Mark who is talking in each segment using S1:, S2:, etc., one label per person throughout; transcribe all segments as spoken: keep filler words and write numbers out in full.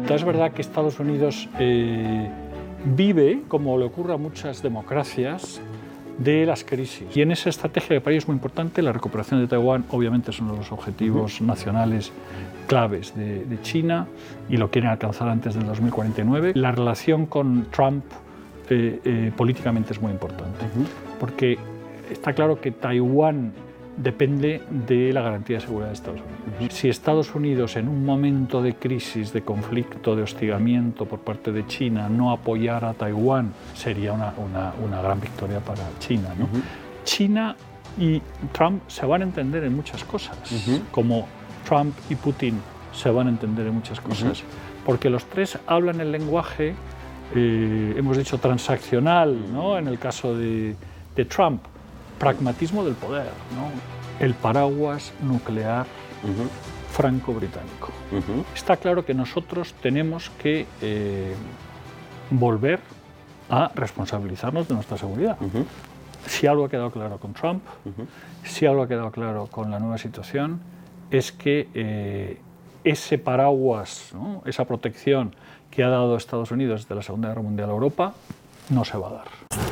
S1: distinta. Es verdad que Estados Unidos eh, vive, como le ocurre a muchas democracias, de las crisis. Y en esa estrategia de país es muy importante. La recuperación de Taiwán, obviamente, es uno de los objetivos uh-huh. nacionales claves de, de China y lo quieren alcanzar antes del dos mil cuarenta y nueve. La relación con Trump eh, eh, políticamente es muy importante, uh-huh. porque está claro que Taiwán depende de la garantía de seguridad de Estados Unidos. Uh-huh. Si Estados Unidos, en un momento de crisis, de conflicto, de hostigamiento por parte de China, no apoyara a Taiwán, sería una, una, una gran victoria para China, ¿no? Uh-huh. China y Trump se van a entender en muchas cosas, uh-huh. como Trump y Putin se van a entender en muchas cosas, uh-huh. porque los tres hablan el lenguaje, eh, hemos dicho, transaccional, ¿no? En el caso de, de Trump, pragmatismo del poder, ¿no? El paraguas nuclear uh-huh. franco-británico. Uh-huh. Está claro que nosotros tenemos que eh, volver a responsabilizarnos de nuestra seguridad. Uh-huh. Si algo ha quedado claro con Trump, uh-huh. si algo ha quedado claro con la nueva situación, es que eh, ese paraguas, ¿no? esa protección que ha dado Estados Unidos desde la Segunda Guerra Mundial a Europa, no se va a dar.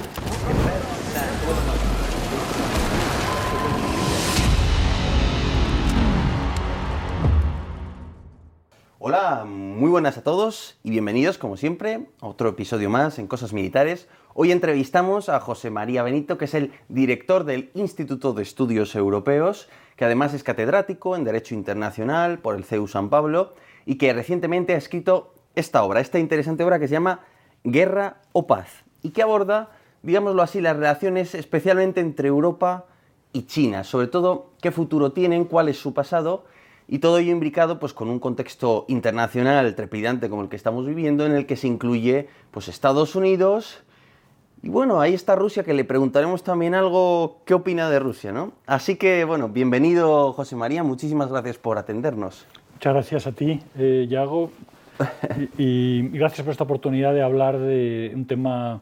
S2: Hola, muy buenas a todos y bienvenidos, como siempre, a otro episodio más en Cosas Militares. Hoy entrevistamos a José María Benito, que es el director del Instituto de Estudios Europeos, que además es catedrático en Derecho Internacional por el C E U San Pablo y que recientemente ha escrito esta obra, esta interesante obra que se llama Guerra o Paz y que aborda, digámoslo así, las relaciones especialmente entre Europa y China, sobre todo qué futuro tienen, cuál es su pasado. Y todo ello imbricado pues, con un contexto internacional trepidante como el que estamos viviendo, en el que se incluye pues, Estados Unidos. Y bueno, ahí está Rusia, que le preguntaremos también algo, qué opina de Rusia, ¿no? Así que, bueno, bienvenido, José María, muchísimas gracias por atendernos.
S1: Muchas gracias a ti, eh, Yago, y, y gracias por esta oportunidad de hablar de un tema.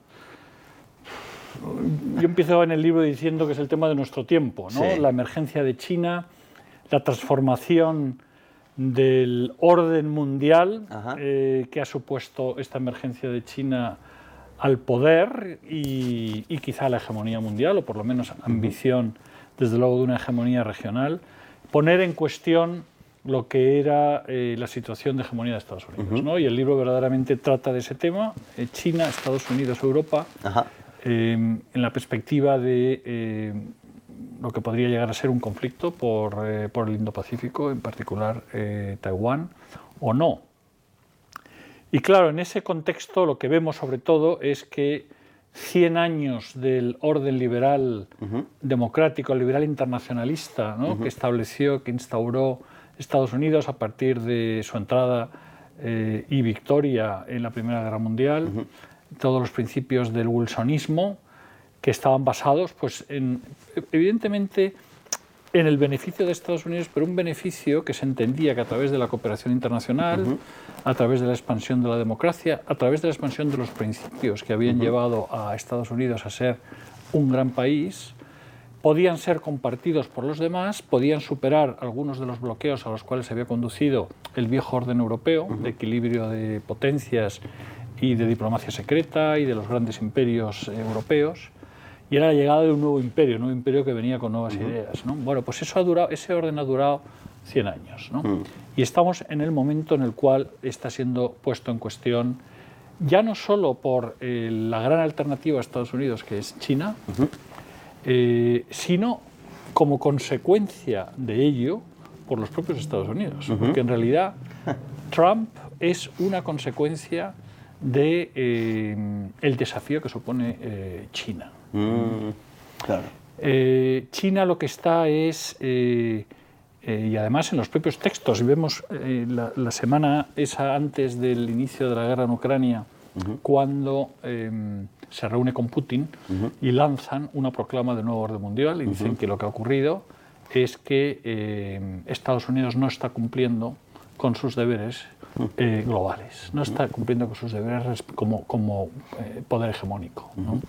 S1: Yo empiezo en el libro diciendo que es el tema de nuestro tiempo, ¿no? Sí. La emergencia de China, la transformación del orden mundial eh, que ha supuesto esta emergencia de China al poder y, y quizá la hegemonía mundial, o por lo menos ambición, desde luego, de una hegemonía regional, poner en cuestión lo que era eh, la situación de hegemonía de Estados Unidos, uh-huh. ¿no? Y el libro verdaderamente trata de ese tema, eh, China, Estados Unidos, Europa, eh, en la perspectiva de Eh, lo que podría llegar a ser un conflicto por, eh, por el Indo-Pacífico, en particular eh, Taiwán, o no. Y claro, en ese contexto lo que vemos sobre todo es que cien años del orden liberal uh-huh. democrático, liberal internacionalista, ¿no? uh-huh. que estableció, que instauró Estados Unidos a partir de su entrada eh, y victoria en la Primera Guerra Mundial, uh-huh. todos los principios del wilsonismo, que estaban basados, pues, en, evidentemente, en el beneficio de Estados Unidos, pero un beneficio que se entendía que a través de la cooperación internacional, uh-huh. a través de la expansión de la democracia, a través de la expansión de los principios que habían uh-huh. llevado a Estados Unidos a ser un gran país, podían ser compartidos por los demás, podían superar algunos de los bloqueos a los cuales se había conducido el viejo orden europeo, uh-huh. de equilibrio de potencias y de diplomacia secreta y de los grandes imperios eh, europeos. Y era la llegada de un nuevo imperio, un nuevo imperio que venía con nuevas uh-huh. ideas, ¿no? Bueno, pues eso ha durado, ese orden ha durado cien años, ¿no? Uh-huh. Y estamos en el momento en el cual está siendo puesto en cuestión, ya no solo por eh, la gran alternativa a Estados Unidos, que es China, uh-huh. eh, sino como consecuencia de ello por los propios Estados Unidos. Uh-huh. Porque en realidad Trump es una consecuencia de eh, el desafío que supone eh, China.
S2: Mm, claro.
S1: Eh, China lo que está es, eh, eh, y además en los propios textos, vemos eh, la, la semana esa antes del inicio de la guerra en Ucrania, uh-huh. cuando eh, se reúne con Putin uh-huh. y lanzan una proclama de nuevo orden mundial y dicen uh-huh. que lo que ha ocurrido es que eh, Estados Unidos no está cumpliendo con sus deberes eh, globales, no está cumpliendo con sus deberes como, como eh, poder hegemónico, ¿no? Uh-huh.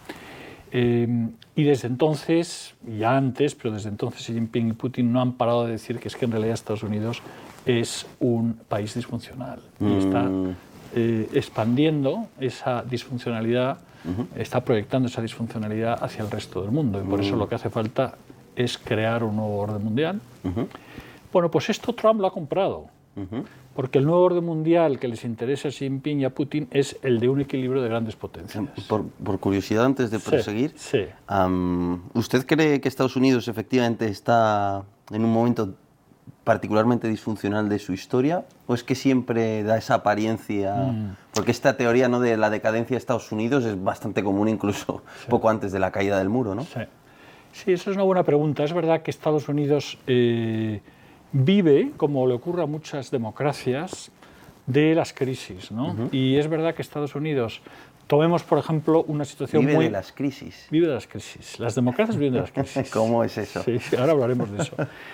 S1: Eh, y desde entonces, ya antes, pero desde entonces Xi Jinping y Putin no han parado de decir que es que en realidad Estados Unidos es un país disfuncional mm. y está eh, expandiendo esa disfuncionalidad, uh-huh. está proyectando esa disfuncionalidad hacia el resto del mundo. Y por uh-huh. eso lo que hace falta es crear un nuevo orden mundial. Uh-huh. Bueno, pues esto Trump lo ha comprado. Uh-huh. Porque el nuevo orden mundial que les interesa a Xi Jinping y a Putin es el de un equilibrio de grandes potencias.
S2: Por, por curiosidad, antes de proseguir,
S1: sí, sí.
S2: Um, ¿usted cree que Estados Unidos efectivamente está en un momento particularmente disfuncional de su historia? ¿O es que siempre da esa apariencia? Mm. Porque esta teoría, ¿no?, de la decadencia de Estados Unidos es bastante común incluso sí. poco antes de la caída del muro, ¿no?
S1: Sí. sí, eso es una buena pregunta. Es verdad que Estados Unidos eh, vive, como le ocurre a muchas democracias, de las crisis, ¿no? Uh-huh. Y es verdad que Estados Unidos, tomemos por ejemplo una situación
S2: vive
S1: muy...
S2: Vive de las crisis.
S1: Vive de las crisis. Las democracias viven de las crisis.
S2: ¿Cómo es eso?
S1: Sí, ahora hablaremos de eso.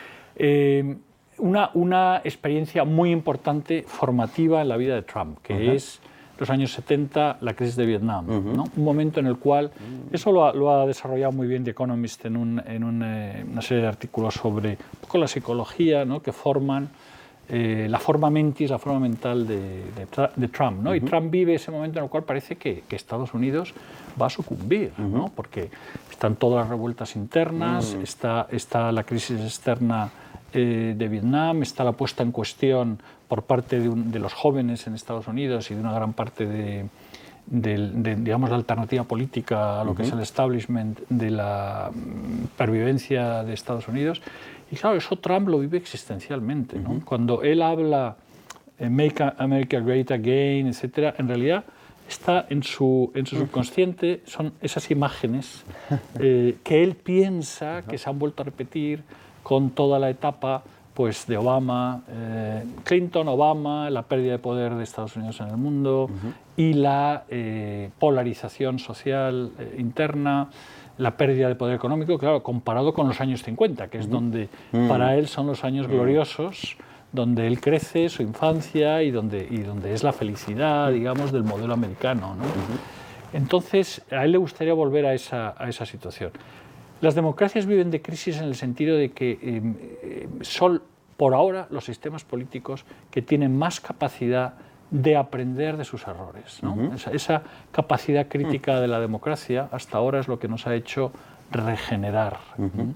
S1: Eh, una, una experiencia muy importante formativa en la vida de Trump, que uh-huh. es los años setenta, la crisis de Vietnam, uh-huh. ¿no? Un momento en el cual, uh-huh. eso lo ha, lo ha desarrollado muy bien The Economist en, un, en un, eh, una serie de artículos sobre un poco la psicología, ¿no?, que forman eh, la forma mentis, la forma mental de, de, de Trump, ¿no? Uh-huh. Y Trump vive ese momento en el cual parece que, que Estados Unidos va a sucumbir, uh-huh. ¿no? Porque están todas las revueltas internas, uh-huh. está, está la crisis externa eh, de Vietnam, está la puesta en cuestión por parte de, un, de los jóvenes en Estados Unidos y de una gran parte de, de, de digamos, la alternativa política a lo uh-huh. que es el establishment de la pervivencia de Estados Unidos. Y claro, eso Trump lo vive existencialmente, ¿no? Uh-huh. Cuando él habla eh, Make America Great Again, etcétera, en realidad está en su, en su subconsciente, son esas imágenes eh, que él piensa uh-huh. que se han vuelto a repetir con toda la etapa pues, de Obama, eh, Clinton, Obama, la pérdida de poder de Estados Unidos en el mundo uh-huh. y la eh, polarización social eh, interna, la pérdida de poder económico, claro, comparado con los años cincuenta, que es uh-huh. donde uh-huh. para él son los años uh-huh. gloriosos, donde él crece, su infancia y donde, y donde es la felicidad, digamos, del modelo americano, ¿no? Uh-huh. Entonces, a él le gustaría volver a esa, a esa situación. Las democracias viven de crisis en el sentido de que eh, son, por ahora, los sistemas políticos que tienen más capacidad de aprender de sus errores, ¿no? Uh-huh. Esa, esa capacidad crítica uh-huh. de la democracia hasta ahora es lo que nos ha hecho regenerar uh-huh.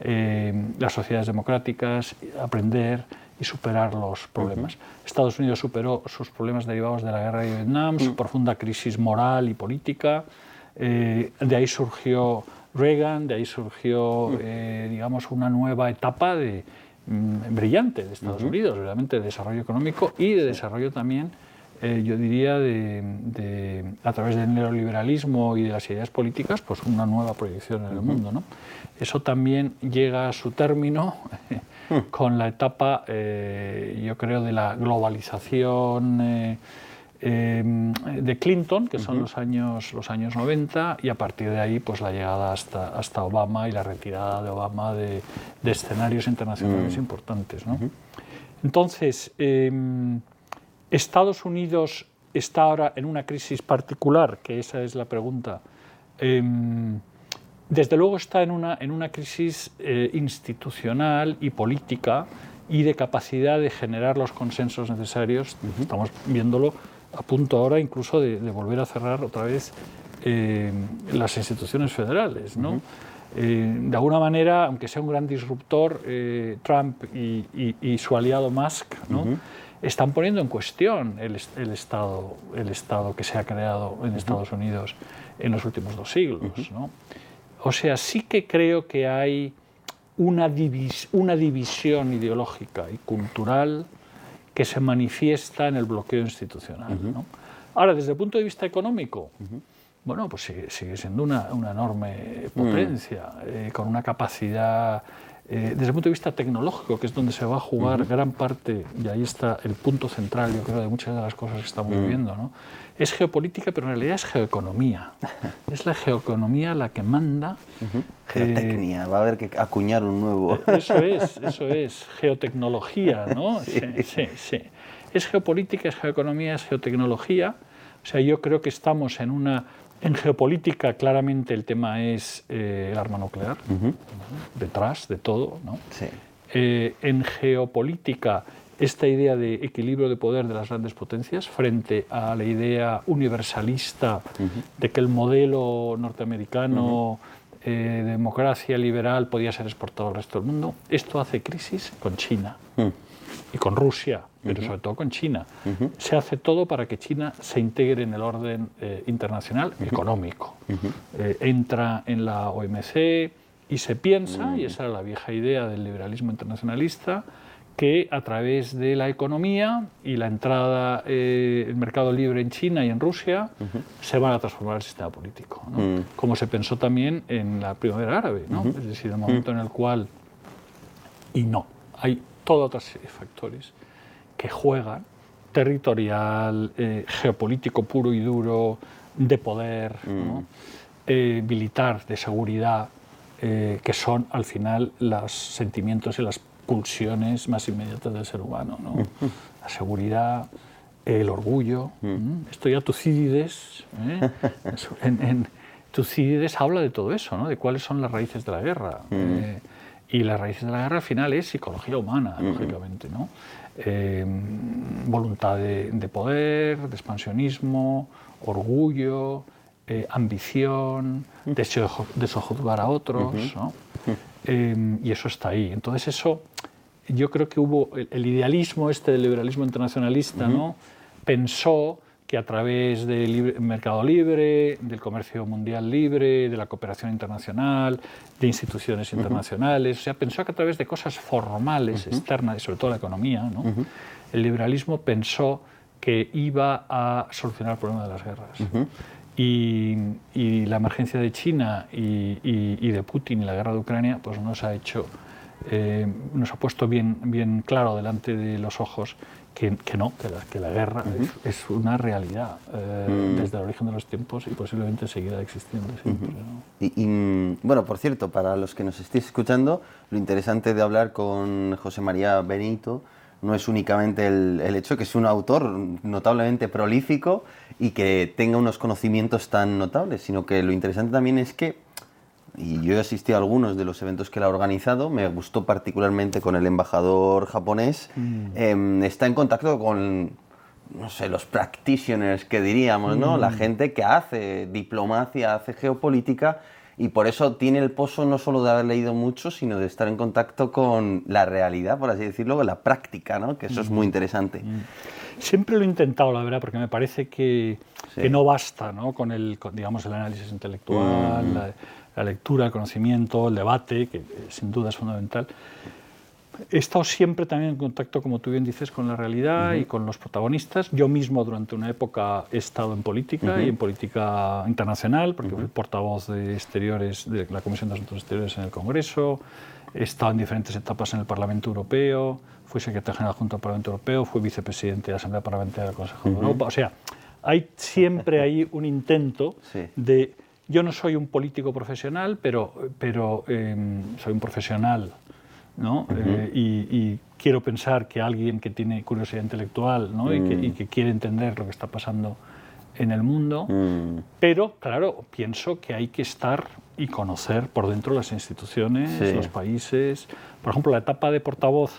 S1: eh, las sociedades democráticas, aprender y superar los problemas. Uh-huh. Estados Unidos superó sus problemas derivados de la guerra de Vietnam, uh-huh. su profunda crisis moral y política, eh, de ahí surgió Reagan, de ahí surgió, uh-huh. eh, digamos, una nueva etapa de, mm, brillante de Estados uh-huh. Unidos, realmente de desarrollo económico y de desarrollo también, eh, yo diría, de, de, a través del neoliberalismo y de las ideas políticas, pues una nueva proyección en el uh-huh. mundo, ¿no? Eso también llega a su término uh-huh. con la etapa, eh, yo creo, de la globalización eh, eh, de Clinton, que son uh-huh. los años los años noventa, y a partir de ahí pues la llegada hasta, hasta Obama y la retirada de Obama de, de escenarios internacionales uh-huh. importantes, ¿no? Uh-huh. Entonces, eh, Estados Unidos está ahora en una crisis particular, que esa es la pregunta. Eh, desde luego está en una, en una crisis eh, institucional y política y de capacidad de generar los consensos necesarios. Uh-huh. Estamos viéndolo a punto ahora incluso de, de volver a cerrar otra vez eh, las instituciones federales, ¿no? Uh-huh. Eh, de alguna manera, aunque sea un gran disruptor, eh, Trump y, y, y su aliado Musk, ¿no? Uh-huh. están poniendo en cuestión el, el, estado, el Estado que se ha creado en uh-huh. Estados Unidos en los últimos dos siglos, uh-huh. ¿no? O sea, sí que creo que hay una, divis, una división ideológica y cultural que se manifiesta en el bloqueo institucional, uh-huh. ¿no? Ahora, desde el punto de vista económico, uh-huh. bueno, pues sigue, sigue siendo una, una enorme potencia, uh-huh. eh, con una capacidad, eh, desde el punto de vista tecnológico, que es donde se va a jugar uh-huh. gran parte, y ahí está el punto central, yo creo, de muchas de las cosas que estamos uh-huh. viviendo, ¿no? Es geopolítica, pero en realidad es geoeconomía. Es la geoeconomía la que manda.
S2: Uh-huh. Geotecnia, eh, va a haber que acuñar un nuevo.
S1: Eso es, eso es, geotecnología, ¿no? Sí. Sí, sí, sí. Es geopolítica, es geoeconomía, es geotecnología. O sea, yo creo que estamos en una... En geopolítica, claramente, el tema es eh, el arma nuclear, uh-huh. ¿no? Detrás de todo, ¿no?
S2: Sí.
S1: Eh, en geopolítica esta idea de equilibrio de poder de las grandes potencias frente a la idea universalista uh-huh. de que el modelo norteamericano uh-huh. eh, de democracia liberal podía ser exportado al resto del mundo. Esto hace crisis con China uh-huh. y con Rusia, pero uh-huh. sobre todo con China. Uh-huh. Se hace todo para que China se integre en el orden eh, internacional uh-huh. económico. Uh-huh. Eh, entra en la O M C y se piensa, uh-huh. y esa era la vieja idea del liberalismo internacionalista, que a través de la economía y la entrada eh, el mercado libre en China y en Rusia uh-huh. se van a transformar el sistema político, ¿no? Uh-huh. Como se pensó también en la primavera árabe, ¿no? Uh-huh. Es decir, el momento uh-huh. en el cual, y no, hay toda otra serie de factores que juegan, territorial, eh, geopolítico puro y duro, de poder, uh-huh. ¿no? eh, militar, de seguridad, eh, que son al final los sentimientos y las pulsiones más inmediatas del ser humano, ¿no? Uh-huh. La seguridad, el orgullo. Uh-huh. Esto ya Tucídides, ¿eh? en, en Tucídides habla de todo eso, ¿no? De cuáles son las raíces de la guerra. Uh-huh. eh, y las raíces de la guerra al final es psicología humana, uh-huh. lógicamente, ¿no? Eh, voluntad de, de poder, de expansionismo, orgullo, eh, ambición, uh-huh. deseo de sojuzgar a otros, uh-huh. ¿no? Eh, y eso está ahí. Entonces eso, yo creo que hubo el, el idealismo este del liberalismo internacionalista, uh-huh. ¿no? Pensó que a través del libre, mercado libre, del comercio mundial libre, de la cooperación internacional, de instituciones uh-huh. internacionales, o sea, pensó que a través de cosas formales, uh-huh. externas, y sobre todo la economía, ¿no? Uh-huh. el liberalismo pensó que iba a solucionar el problema de las guerras. Uh-huh. Y, y la emergencia de China y, y, y de Putin y la guerra de Ucrania pues nos ha hecho, eh, nos ha puesto bien, bien claro delante de los ojos que, que no, que la, que la guerra uh-huh. es, es una realidad eh, uh-huh. desde el origen de los tiempos y posiblemente seguirá existiendo siempre, uh-huh. ¿no?
S2: Y, y, bueno, por cierto, para los que nos estéis escuchando, lo interesante de hablar con José María Benito no es únicamente el, el hecho de que es un autor notablemente prolífico y que tenga unos conocimientos tan notables, sino que lo interesante también es que, y yo he asistido a algunos de los eventos que él ha organizado, me gustó particularmente con el embajador japonés, mm. eh, está en contacto con, no sé, los practitioners que diríamos, ¿no? Mm. La gente que hace diplomacia, hace geopolítica, y por eso tiene el pozo no solo de haber leído mucho, sino de estar en contacto con la realidad, por así decirlo, con la práctica, ¿no? Que eso mm. es muy interesante. Mm.
S1: Siempre lo he intentado, la verdad, porque me parece que, sí. que no basta, ¿no? Con el, con, digamos, el análisis intelectual, mm. la, la lectura, el conocimiento, el debate, que sin duda es fundamental. He estado siempre también en contacto, como tú bien dices, con la realidad uh-huh. y con los protagonistas. Yo mismo durante una época he estado en política uh-huh. y en política internacional, porque uh-huh. fui portavoz de exteriores, de la Comisión de Asuntos Exteriores en el Congreso. He estado en diferentes etapas en el Parlamento Europeo, fui secretario general junto al Parlamento Europeo, fui vicepresidente de la Asamblea Parlamentaria del Consejo uh-huh. de Europa. O sea, hay siempre ahí un intento sí. de... Yo no soy un político profesional, pero, pero eh, soy un profesional, ¿no? Uh-huh. eh, y, y quiero pensar que alguien que tiene curiosidad intelectual, ¿no? uh-huh. y, que, y que quiere entender lo que está pasando en el mundo, uh-huh. pero, claro, pienso que hay que estar y conocer por dentro las instituciones, sí. los países. Por ejemplo, la etapa de portavoz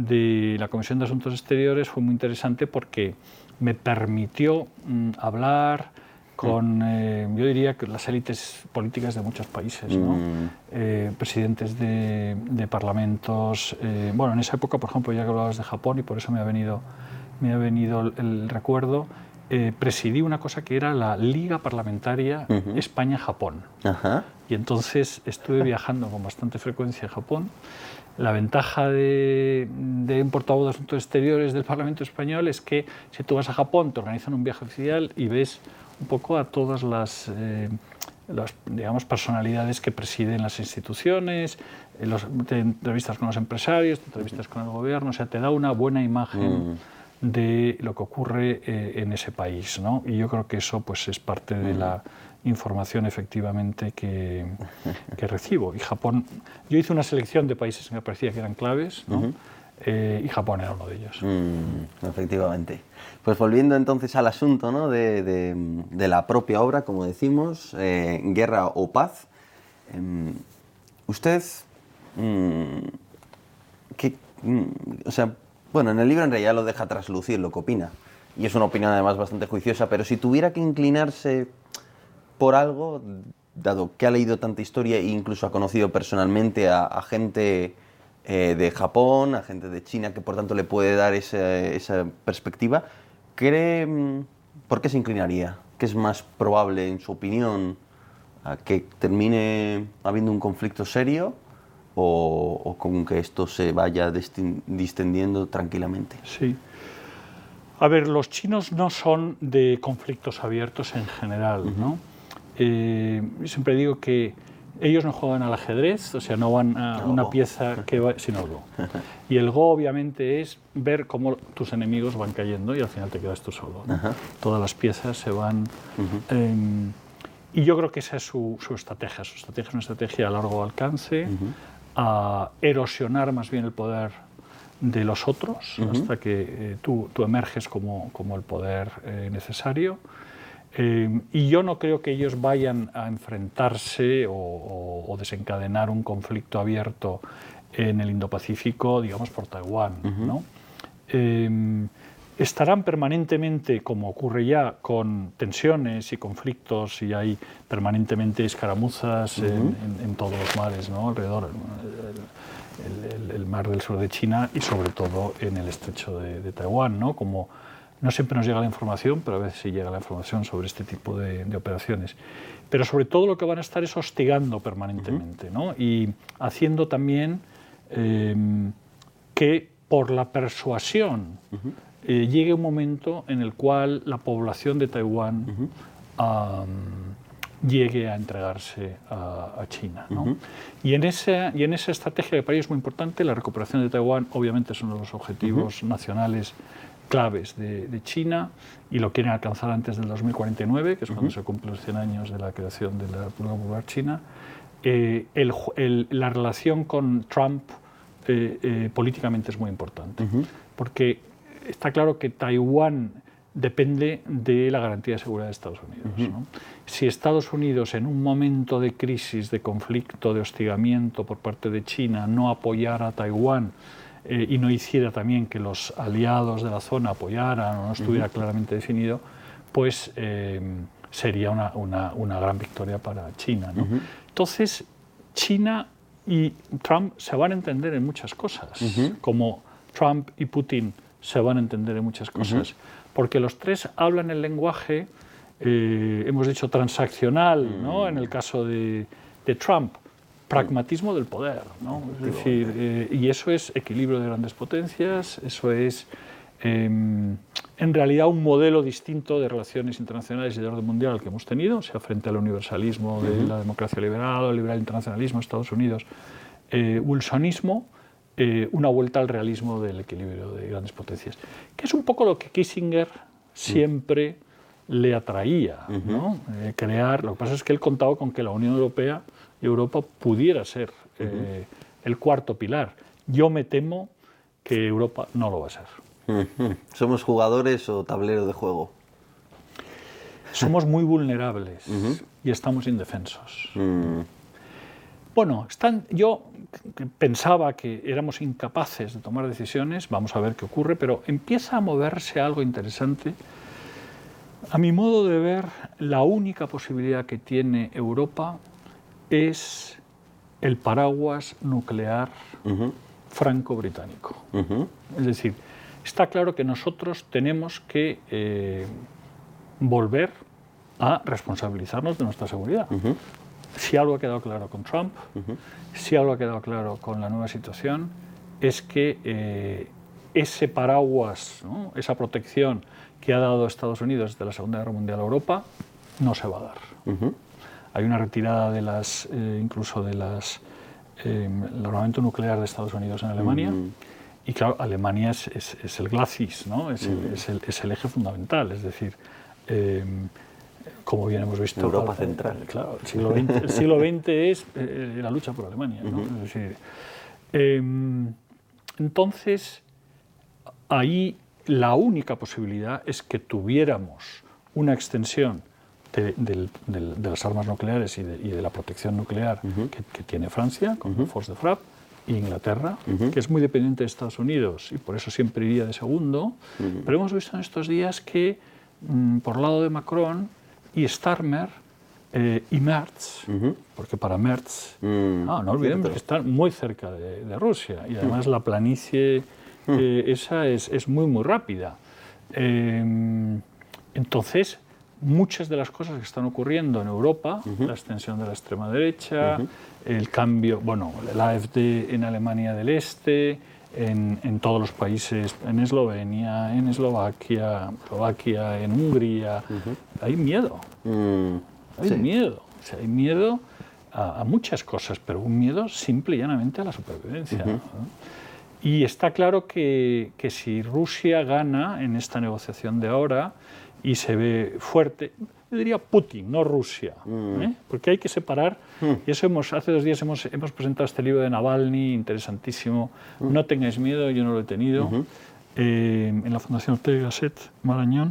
S1: de la Comisión de Asuntos Exteriores fue muy interesante porque me permitió mm, hablar con, eh, yo diría que las élites políticas de muchos países, ¿no? Mm. Eh, presidentes de, de parlamentos. Eh, bueno, en esa época, por ejemplo, ya que hablabas de Japón, y por eso me ha venido, me ha venido el, el recuerdo, eh, presidí una cosa que era la Liga Parlamentaria uh-huh. España-Japón. Uh-huh. Y entonces estuve viajando con bastante frecuencia a Japón. La ventaja de, de un portavoz de Asuntos Exteriores del Parlamento Español es que si tú vas a Japón, te organizan un viaje oficial y ves un poco a todas las, eh, las digamos, personalidades que presiden las instituciones, eh, los, te entrevistas con los empresarios, te entrevistas con el gobierno, o sea, te da una buena imagen mm. de lo que ocurre eh, en ese país, ¿no? Y yo creo que eso pues, es parte de mm. la información efectivamente que, que recibo. Y Japón, yo hice una selección de países que me parecía que eran claves, ¿no? Uh-huh. Eh, y Japón era uno de ellos.
S2: Mm, efectivamente. Pues volviendo entonces al asunto, ¿no? de, de, de la propia obra, como decimos, eh, Guerra o Paz. Eh, usted, mm, ¿qué, mm, o sea, Bueno, en el libro en realidad lo deja traslucir lo que opina. Y es una opinión además bastante juiciosa, pero si tuviera que inclinarse por algo, dado que ha leído tanta historia e incluso ha conocido personalmente a, a gente eh, de Japón, a gente de China, que por tanto le puede dar esa, esa perspectiva, ¿cree por qué se inclinaría? ¿Qué es más probable, en su opinión, a que termine habiendo un conflicto serio o, o con que esto se vaya distendiendo tranquilamente?
S1: Sí. A ver, los chinos no son de conflictos abiertos en general, ¿no? Uh-huh. eh, siempre digo que ellos no juegan al ajedrez, o sea, no van a no. una pieza que va, sino el Go. Y el Go obviamente es ver cómo tus enemigos van cayendo y al final te quedas tú solo, ¿no? Uh-huh. Todas las piezas se van... Uh-huh. eh, y yo creo que esa es su, su estrategia. Su estrategia es una estrategia a largo alcance, uh-huh. a erosionar más bien el poder de los otros, uh-huh. hasta que eh, tú, tú emerges como, como el poder eh, necesario. Eh, y yo no creo que ellos vayan a enfrentarse o, o, o desencadenar un conflicto abierto en el Indo-Pacífico, digamos, por Taiwán, uh-huh. ¿no? Eh, estarán permanentemente, como ocurre ya, con tensiones y conflictos, y hay permanentemente escaramuzas uh-huh. en, en, en todos los mares, ¿no? Alrededor. El, el, el mar del sur de China y sobre todo en el estrecho de, de Taiwán, ¿no? Como no siempre nos llega la información, pero a veces sí llega la información sobre este tipo de, de operaciones. Pero sobre todo lo que van a estar es hostigando permanentemente, ¿no? Y haciendo también eh, que por la persuasión uh-huh. eh, llegue un momento en el cual la población de Taiwán uh-huh. um, llegue a entregarse a, a China, ¿no? Uh-huh. y, en esa, y en esa estrategia que para ellos es muy importante, la recuperación de Taiwán obviamente es uno de los objetivos uh-huh. nacionales claves de, de China, y lo quieren alcanzar antes del dos mil cuarenta y nueve, que es uh-huh. cuando se cumplen los cien años de la creación de la República Popular China. Eh, el, el, la relación con Trump eh, eh, políticamente es muy importante, uh-huh. porque está claro que Taiwán depende de la garantía de seguridad de Estados Unidos, uh-huh. ¿no? Si Estados Unidos, en un momento de crisis, de conflicto, de hostigamiento por parte de China, no apoyara a Taiwán eh, y no hiciera también que los aliados de la zona apoyaran o no estuviera uh-huh. claramente definido, pues eh, sería una, una, una gran victoria para China, ¿no? Uh-huh. Entonces, China y Trump se van a entender en muchas cosas, uh-huh. como Trump y Putin se van a entender en muchas cosas, uh-huh. porque los tres hablan el lenguaje, eh, hemos dicho transaccional, uh-huh. ¿no? En el caso de, de Trump, pragmatismo del poder, ¿no? Es decir, eh, y eso es equilibrio de grandes potencias, eso es eh, en realidad un modelo distinto de relaciones internacionales y de orden mundial al que hemos tenido, o sea, frente al universalismo de la democracia liberal o el liberal internacionalismo de Estados Unidos, eh, wilsonismo, eh, una vuelta al realismo del equilibrio de grandes potencias, que es un poco lo que Kissinger siempre le atraía, ¿no? Eh, crear, lo que pasa es que él contaba con que la Unión Europea y Europa pudiera ser eh, el cuarto pilar. Yo me temo que Europa no lo va a ser.
S2: Uh-huh. ¿Somos jugadores o tablero de juego?
S1: Somos muy vulnerables uh-huh. y estamos indefensos. Uh-huh. Bueno, están, yo pensaba que éramos incapaces de tomar decisiones, vamos a ver qué ocurre, pero empieza a moverse algo interesante. A mi modo de ver, la única posibilidad que tiene Europa es el paraguas nuclear uh-huh. franco-británico. Uh-huh. Es decir, está claro que nosotros tenemos que eh, volver a responsabilizarnos de nuestra seguridad. Uh-huh. Si algo ha quedado claro con Trump, uh-huh. si algo ha quedado claro con la nueva situación, es que eh, ese paraguas, ¿no? esa protección que ha dado Estados Unidos desde la Segunda Guerra Mundial a Europa, no se va a dar. Uh-huh. Hay una retirada de las, eh, incluso de las, eh, el armamento nuclear de Estados Unidos en Alemania, uh-huh. y claro, Alemania es, es, es el glacis, ¿no? es, uh-huh. el, es, el, es el eje fundamental, es decir, eh, como bien hemos visto...
S2: Europa para, central.
S1: Claro, el siglo veinte, el siglo veinte es eh, la lucha por Alemania, ¿no? Uh-huh. Es decir, eh, entonces, ahí la única posibilidad es que tuviéramos una extensión de, de, de, de las armas nucleares y de, y de la protección nuclear uh-huh. que, que tiene Francia, con uh-huh. la Force de Frappe, e Inglaterra,
S2: uh-huh.
S1: que es muy dependiente de Estados Unidos y por eso siempre iría de segundo, uh-huh. pero hemos visto en estos días que mm, por lado de Macron y Starmer eh, y Merz, uh-huh. porque para Merz, uh-huh. ah, no olvidemos que están muy cerca de, de Rusia y además uh-huh. la planicie eh, esa es, es muy muy rápida. Eh, entonces, muchas de las cosas que están ocurriendo en Europa, uh-huh. la extensión de la extrema derecha, uh-huh. el cambio, bueno, el A F D en Alemania del Este, en, en todos los países, en Eslovenia, en Eslovaquia, Eslovaquia, en Hungría, uh-huh. hay miedo, uh-huh. hay sí. miedo, o sea, hay miedo a, a muchas cosas, pero un miedo simple y llanamente a la supervivencia. Uh-huh. ¿no? Y está claro que, que si Rusia gana en esta negociación de ahora y se ve fuerte, yo diría Putin, no Rusia, mm. ¿eh? Porque hay que separar, mm. y eso hemos, hace dos días hemos, hemos presentado este libro de Navalny, interesantísimo, mm. No tengáis miedo, yo no lo he tenido, mm-hmm. eh, en la Fundación Ortega y Gasset, Marañón,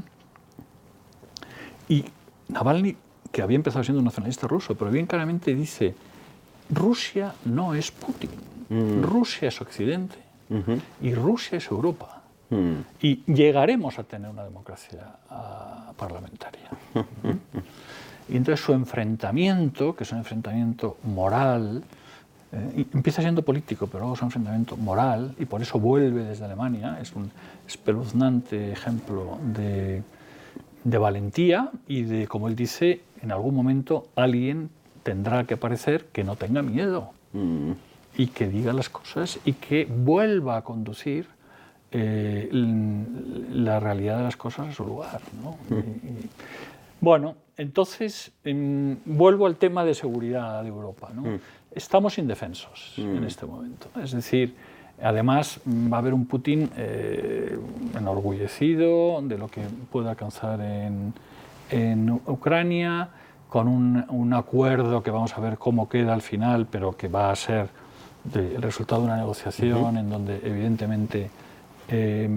S1: y Navalny, que había empezado siendo un nacionalista ruso, pero bien claramente dice, Rusia no es Putin, mm. Rusia es Occidente, uh-huh. y Rusia es Europa. Mm. Y llegaremos a tener una democracia uh, parlamentaria. ¿Mm? Y entonces su enfrentamiento, que es un enfrentamiento moral, eh, empieza siendo político, pero luego es un enfrentamiento moral, y por eso vuelve desde Alemania, es un espeluznante ejemplo de, de valentía y de, como él dice, en algún momento alguien tendrá que aparecer que no tenga miedo. Mm. Y que diga las cosas y que vuelva a conducir eh, la realidad de las cosas a su lugar, ¿no? Mm. Y, y, bueno, entonces eh, vuelvo al tema de seguridad de Europa, ¿no? Mm. Estamos indefensos mm. en este momento. Es decir, además va a haber un Putin eh, enorgullecido de lo que puede alcanzar en, en Ucrania, con un, un acuerdo que vamos a ver cómo queda al final, pero que va a ser de, el resultado de una negociación uh-huh. en donde evidentemente eh,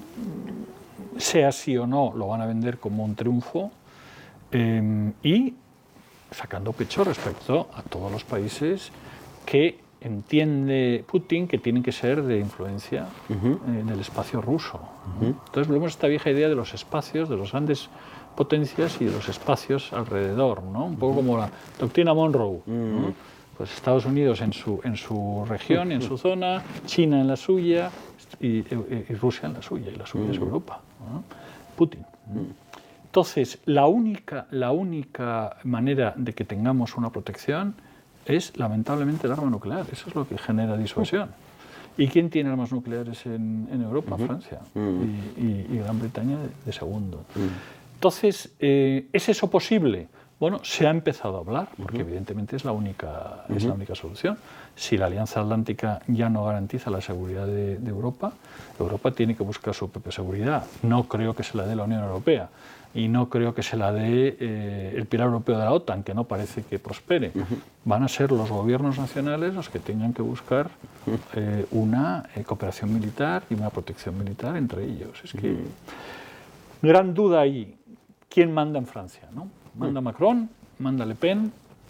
S1: sea sí o no lo van a vender como un triunfo eh, y sacando pecho respecto a todos los países que entiende Putin que tienen que ser de influencia uh-huh. eh, del espacio ruso. Uh-huh. Entonces volvemos a esta vieja idea de los espacios, de los grandes potencias y de los espacios alrededor, ¿no? Un poco uh-huh. como la doctrina Monroe, uh-huh. ¿no? Pues Estados Unidos en su, en su región y en su zona, China en la suya y, y, y Rusia en la suya, y la suya uh-huh. es Europa, ¿no? Putin. Uh-huh. Entonces, la única, la única manera de que tengamos una protección es, lamentablemente, el arma nuclear. Eso es lo que genera disuasión. Uh-huh. ¿Y quién tiene armas nucleares en, en Europa? Uh-huh. Francia. Uh-huh. Y, y, y Gran Bretaña de, de segundo. Uh-huh. Entonces, eh, ¿es eso posible? Bueno, se ha empezado a hablar, porque uh-huh. evidentemente es la, única, uh-huh. es la única solución. Si la Alianza Atlántica ya no garantiza la seguridad de, de Europa, Europa tiene que buscar su propia seguridad. No creo que se la dé la Unión Europea y no creo que se la dé eh, el pilar europeo de la OTAN, que no parece que prospere. Uh-huh. Van a ser los gobiernos nacionales los que tengan que buscar eh, una eh, cooperación militar y una protección militar entre ellos. Es que uh-huh. gran duda ahí. ¿Quién manda en Francia, ¿no? Manda Macron, manda Le Pen.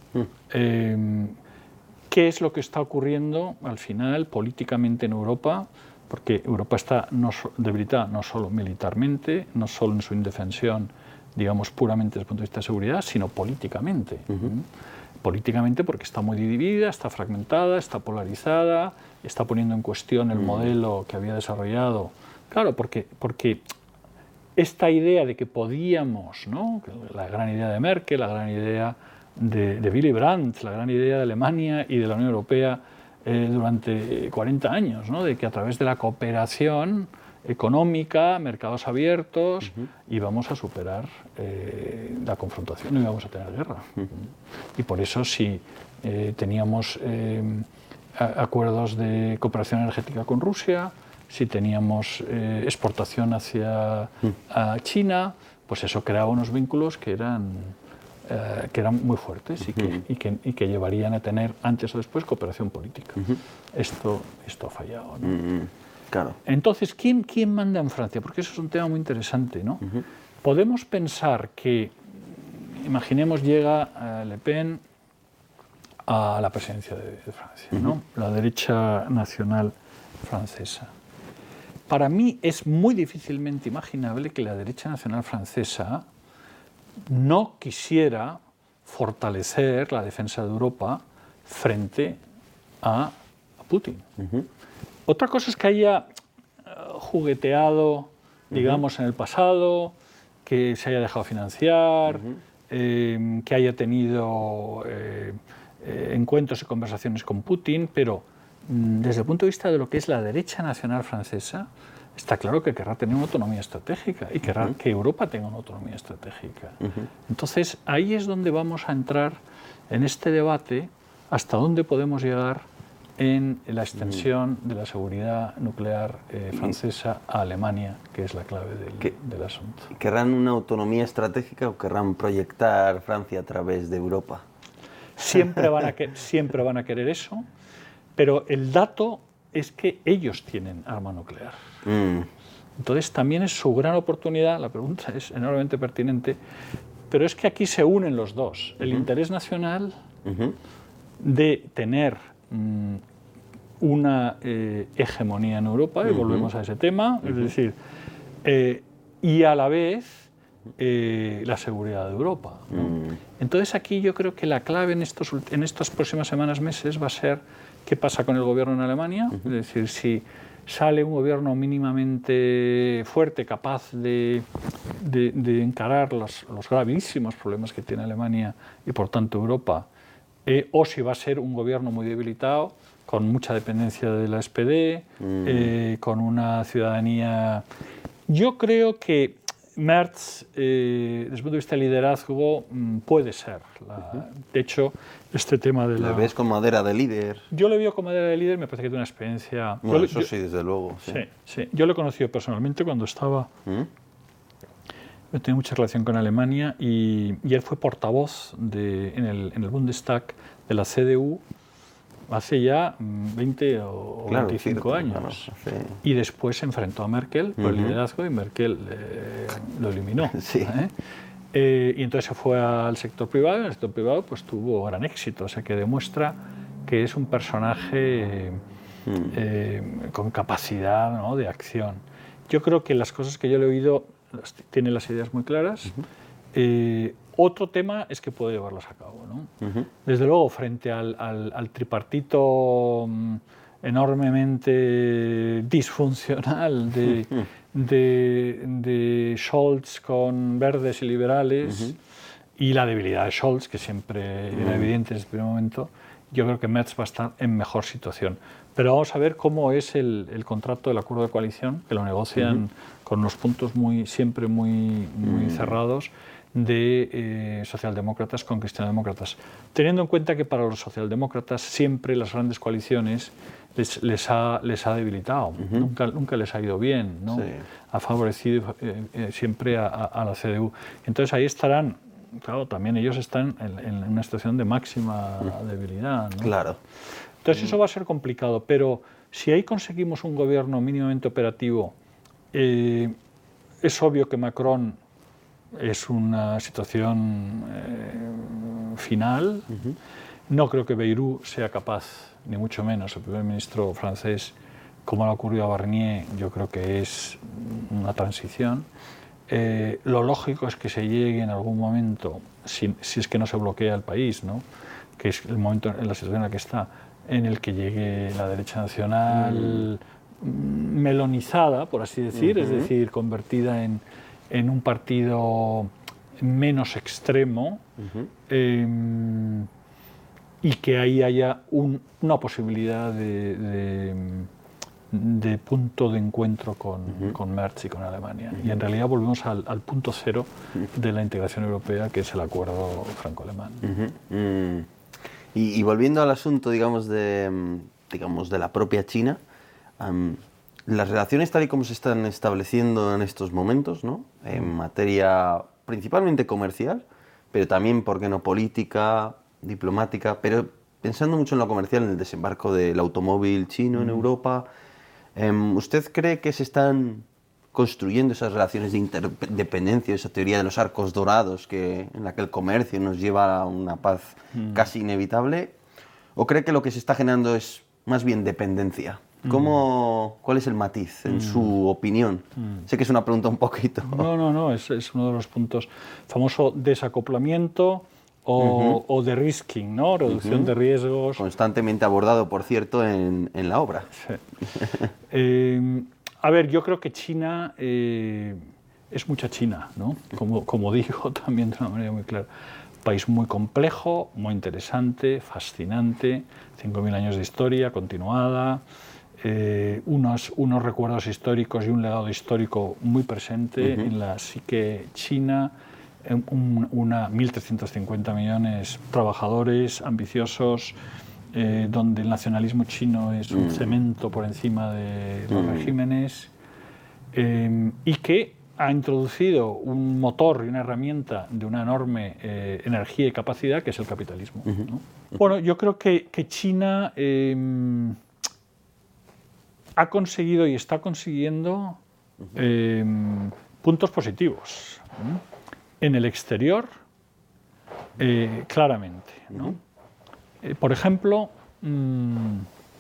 S1: Eh, ¿Qué es lo que está ocurriendo al final políticamente en Europa? Porque Europa está no, debilitada no solo militarmente, no solo en su indefensión, digamos, puramente desde el punto de vista de seguridad, sino políticamente. Uh-huh. Políticamente porque está muy dividida, está fragmentada, está polarizada, está poniendo en cuestión el uh-huh. modelo que había desarrollado. Claro, porque... porque esta idea de que podíamos, ¿no? La gran idea de Merkel, la gran idea de, de Willy Brandt, la gran idea de Alemania y de la Unión Europea eh, durante cuarenta años, ¿no? De que a través de la cooperación económica, mercados abiertos, uh-huh. íbamos a superar eh, la confrontación y íbamos a tener guerra. Uh-huh. Y por eso si eh, teníamos eh, acuerdos de cooperación energética con Rusia, si teníamos eh, exportación hacia a China, pues eso creaba unos vínculos que eran, eh, que eran muy fuertes y que, uh-huh. y, que, y que llevarían a tener antes o después cooperación política. Uh-huh. Esto, esto ha fallado, ¿no?
S2: Uh-huh. Claro.
S1: Entonces, ¿quién, ¿quién manda en Francia? Porque eso es un tema muy interesante, ¿no? Uh-huh. Podemos pensar que, imaginemos, llega uh, Le Pen a la presidencia de, de Francia, ¿no? Uh-huh. La derecha nacional francesa. Para mí es muy difícilmente imaginable que la derecha nacional francesa no quisiera fortalecer la defensa de Europa frente a, a Putin. Uh-huh. Otra cosa es que haya uh, jugueteado, digamos, uh-huh. en el pasado, que se haya dejado financiar, uh-huh. eh, que haya tenido eh, eh, encuentros y conversaciones con Putin, pero mm, desde el punto de vista de lo que es la derecha nacional francesa, está claro que querrá tener una autonomía estratégica y querrá uh-huh. que Europa tenga una autonomía estratégica. Uh-huh. Entonces, ahí es donde vamos a entrar en este debate hasta dónde podemos llegar en la extensión uh-huh. de la seguridad nuclear eh, francesa a Alemania, que es la clave del, del asunto.
S2: ¿Querrán una autonomía estratégica o querrán proyectar Francia a través de Europa?
S1: Siempre van a, que, siempre van a querer eso, pero el dato es que ellos tienen arma nuclear. Mm. Entonces también es su gran oportunidad, la pregunta es enormemente pertinente, pero es que aquí se unen los dos, el uh-huh. interés nacional uh-huh. de tener mm, una eh, hegemonía en Europa, uh-huh. y volvemos a ese tema, uh-huh. es decir, eh, y a la vez eh, la seguridad de Europa, ¿no? Uh-huh. Entonces aquí yo creo que la clave en, estos, en estas próximas semanas, meses, va a ser qué pasa con el gobierno en Alemania, uh-huh. es decir, si sale un gobierno mínimamente fuerte, capaz de, de, de encarar los, los gravísimos problemas que tiene Alemania y por tanto Europa, eh, o si va a ser un gobierno muy debilitado, con mucha dependencia de la S P D, uh-huh. eh, con una ciudadanía... Yo creo que Merz, eh, desde el punto de vista del liderazgo, mmm, puede ser. La, uh-huh. De hecho, este tema de la...
S2: ¿Le ves con madera de líder?
S1: Yo le veo con madera de líder, me parece que tiene una experiencia...
S2: Bueno,
S1: yo,
S2: eso
S1: yo,
S2: sí, desde luego. Sí.
S1: Sí, sí. Yo lo he conocido personalmente cuando estaba... ¿Mm? Yo tenía mucha relación con Alemania y, y él fue portavoz de, en, el, en el Bundestag de la C D U hace ya veinte o claro, veinticinco cierto, años. Claro, sí. Y después se enfrentó a Merkel por uh-huh. el liderazgo y Merkel eh, lo eliminó.
S2: Sí.
S1: ¿eh? Eh, y entonces se fue al sector privado y en el sector privado pues tuvo gran éxito. O sea que demuestra que es un personaje uh-huh. eh, con capacidad, ¿no?, de acción. Yo creo que las cosas que yo le he oído tiene las ideas muy claras. Uh-huh. Eh, Otro tema es que puede llevarlas a cabo, ¿no? Uh-huh. Desde luego, frente al, al, al tripartito um, enormemente disfuncional de, uh-huh. de, de Scholz con verdes y liberales uh-huh. y la debilidad de Scholz, que siempre uh-huh. era evidente desde el primer momento, yo creo que Merz va a estar en mejor situación. Pero vamos a ver cómo es el, el contrato del acuerdo de coalición, que lo negocian uh-huh. con unos puntos muy, siempre muy, muy uh-huh. cerrados, de eh, socialdemócratas con cristianodemócratas, teniendo en cuenta que para los socialdemócratas siempre las grandes coaliciones les, les, ha, les ha debilitado, uh-huh. nunca, nunca les ha ido bien, ¿no? Sí. Ha favorecido eh, eh, siempre a, a la C D U. Entonces ahí estarán, claro, también ellos están en, en una situación de máxima uh-huh. debilidad, ¿no?
S2: Claro.
S1: Entonces eso va a ser complicado, pero si ahí conseguimos un gobierno mínimamente operativo, eh, es obvio que Macron es una situación eh, final. Uh-huh. No creo que Bayrou sea capaz, ni mucho menos el primer ministro francés, como le ha ocurrido a Barnier. Yo creo que es una transición. Eh, lo lógico es que se llegue en algún momento, si, si es que no se bloquea el país, ¿no?, que es el momento, en la situación en la que está, en el que llegue la derecha nacional uh-huh. melonizada, por así decir, uh-huh. es decir, convertida en en un partido menos extremo uh-huh. eh, y que ahí haya un, una posibilidad de, de, de punto de encuentro con, uh-huh. con Merz y con Alemania. Uh-huh. Y en realidad volvemos al, al punto cero uh-huh. de la integración europea, que es el acuerdo franco-alemán.
S2: Uh-huh. Uh-huh. Y, y volviendo al asunto, digamos, de, digamos, de la propia China, um, las relaciones tal y como se están estableciendo en estos momentos, ¿no?, en materia principalmente comercial, pero también, ¿por qué no?, política, diplomática, pero pensando mucho en lo comercial, en el desembarco del automóvil chino en mm. Europa, eh, ¿usted cree que se están construyendo esas relaciones de interdependencia, esa teoría de los arcos dorados que, en la que el comercio nos lleva a una paz mm. casi inevitable? ¿O cree que lo que se está generando es más bien dependencia? ¿Cómo, ¿Cuál es el matiz, en mm. su opinión? Mm. Sé que es una pregunta un poquito...
S1: No, no, no, es, es uno de los puntos. Famoso desacoplamiento o, uh-huh. o de-risking, ¿no? Reducción uh-huh. de riesgos.
S2: Constantemente abordado, por cierto, en, en la obra.
S1: Sí. eh, a ver, yo creo que China eh, es mucha China, ¿no? Como, como digo también de una manera muy clara. País muy complejo, muy interesante, fascinante, cinco mil años de historia continuada, eh, unos, unos recuerdos históricos y un legado histórico muy presente uh-huh. en la psique china, un, una mil trescientos cincuenta millones de trabajadores ambiciosos, eh, donde el nacionalismo chino es un uh-huh. cemento por encima de los uh-huh. regímenes, eh, y que ha introducido un motor y una herramienta de una enorme eh, energía y capacidad, que es el capitalismo, uh-huh. ¿no? Bueno, yo creo que, que China eh, ha conseguido y está consiguiendo uh-huh. eh, puntos positivos, ¿no? En el exterior, eh, claramente, ¿no? Uh-huh. eh, por ejemplo, mmm,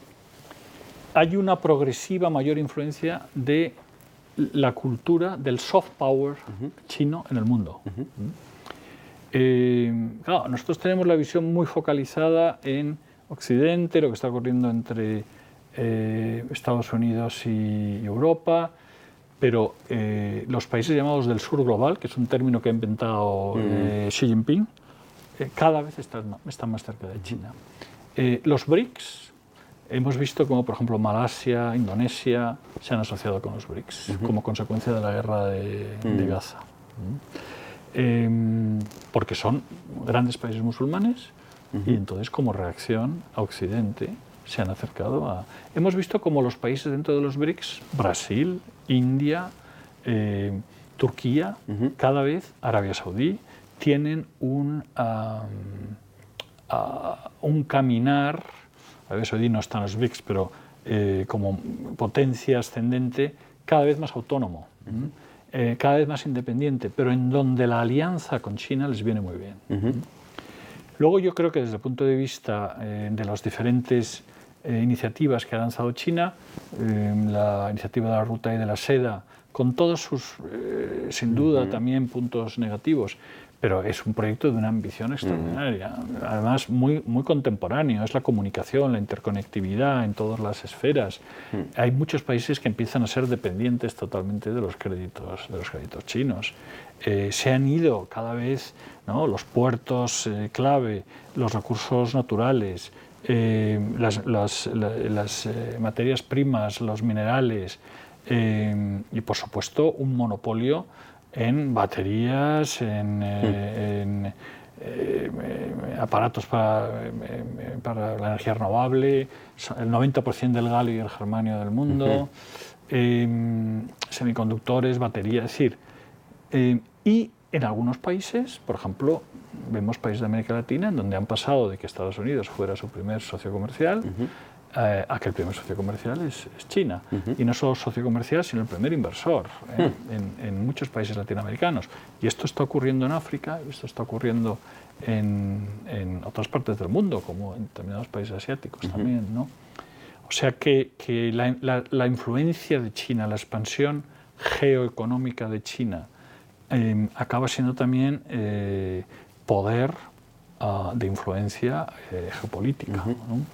S1: hay una progresiva mayor influencia de la cultura del soft power uh-huh. chino en el mundo. Uh-huh. Eh, claro, nosotros tenemos la visión muy focalizada en Occidente, lo que está ocurriendo entre eh, Estados Unidos y Europa, pero eh, los países llamados del sur global, que es un término que ha inventado uh-huh. eh, Xi Jinping, eh, cada vez están, están más cerca de China. Eh, los BRICS, hemos visto como, por ejemplo, Malasia, Indonesia se han asociado con los BRICS uh-huh. como consecuencia de la guerra de, uh-huh. de Gaza. Uh-huh. Eh, porque son grandes países musulmanes uh-huh. y entonces, como reacción a Occidente, se han acercado a... Hemos visto como los países dentro de los BRICS, Brasil, India, eh, Turquía, uh-huh. cada vez, Arabia Saudí, tienen un, um, uh, un caminar... Arabia Saudí no está en los BRICS, pero eh, como potencia ascendente, cada vez más autónomo, uh-huh. eh, cada vez más independiente, pero en donde la alianza con China les viene muy bien. Uh-huh. Luego yo creo que desde el punto de vista eh, de las diferentes eh, iniciativas que ha lanzado China, eh, la iniciativa de la ruta y de la seda, con todos sus, eh, sin duda, uh-huh. también puntos negativos, pero es un proyecto de una ambición extraordinaria, uh-huh. además muy, muy contemporáneo, es la comunicación, la interconectividad en todas las esferas. Uh-huh. Hay muchos países que empiezan a ser dependientes totalmente de los créditos, de los créditos chinos. Eh, se han ido cada vez, ¿no?, los puertos eh, clave, los recursos naturales, eh, las, las, la, las eh, materias primas, los minerales eh, y, por supuesto, un monopolio en baterías, en, eh, en eh, aparatos para, eh, para la energía renovable, el noventa por ciento del galio y el germanio del mundo, uh-huh. eh, semiconductores, baterías, es decir, eh, y en algunos países, por ejemplo, vemos países de América Latina en donde han pasado de que Estados Unidos fuera su primer socio comercial, uh-huh. Eh, a que el primer socio comercial es, es China. Uh-huh. Y no solo socio comercial, sino el primer inversor eh, uh-huh. en, en muchos países latinoamericanos. Y esto está ocurriendo en África, y esto está ocurriendo en, en otras partes del mundo, como en determinados países asiáticos uh-huh. también, ¿no? O sea que, que la, la, la influencia de China, la expansión geoeconómica de China, eh, acaba siendo también eh, poder uh, de influencia eh, geopolítica, uh-huh. ¿no?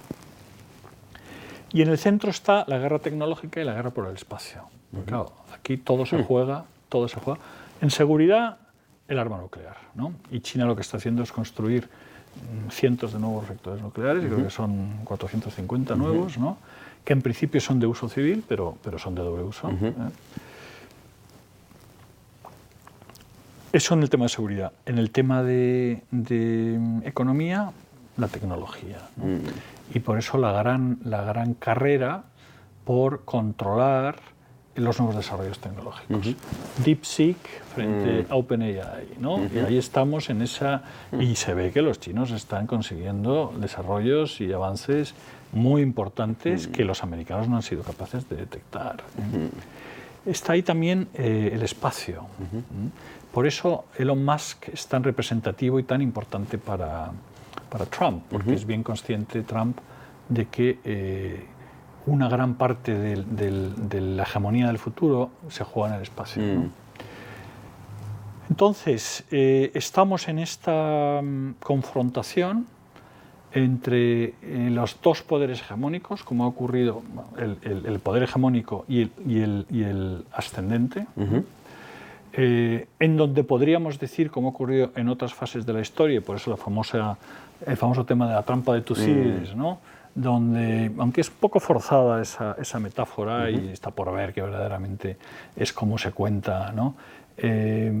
S1: Y en el centro está la guerra tecnológica y la guerra por el espacio. Porque, claro, aquí todo se juega, todo se juega. En seguridad, el arma nuclear, ¿no? Y China lo que está haciendo es construir cientos de nuevos reactores nucleares, uh-huh. creo que son cuatrocientos cincuenta uh-huh. nuevos, ¿no?, que en principio son de uso civil, pero, pero son de doble uso. Uh-huh. ¿eh? Eso en el tema de seguridad. En el tema de, de economía, la tecnología, ¿no? Uh-huh. Y por eso la gran, la gran carrera por controlar los nuevos desarrollos tecnológicos. Uh-huh. DeepSeek frente uh-huh. a OpenAI, ¿no? Uh-huh. Y ahí estamos en esa... Uh-huh. Y se ve que los chinos están consiguiendo desarrollos y avances muy importantes uh-huh. que los americanos no han sido capaces de detectar. Uh-huh. Está ahí también eh, el espacio. Uh-huh. Por eso Elon Musk es tan representativo y tan importante para, para Trump, porque uh-huh. es bien consciente Trump de que eh, una gran parte de, de, de la hegemonía del futuro se juega en el espacio. Mm. ¿no? Entonces, eh, estamos en esta um, confrontación entre eh, los dos poderes hegemónicos, como ha ocurrido el, el, el poder hegemónico y el, y el, y el ascendente, uh-huh. eh, en donde podríamos decir, como ha ocurrido en otras fases de la historia, y por eso la famosa, el famoso tema de la trampa de Tucídides, uh-huh. ¿no? donde, aunque es un poco forzada esa, esa metáfora, uh-huh. y está por ver que verdaderamente es como se cuenta, ¿no? Eh,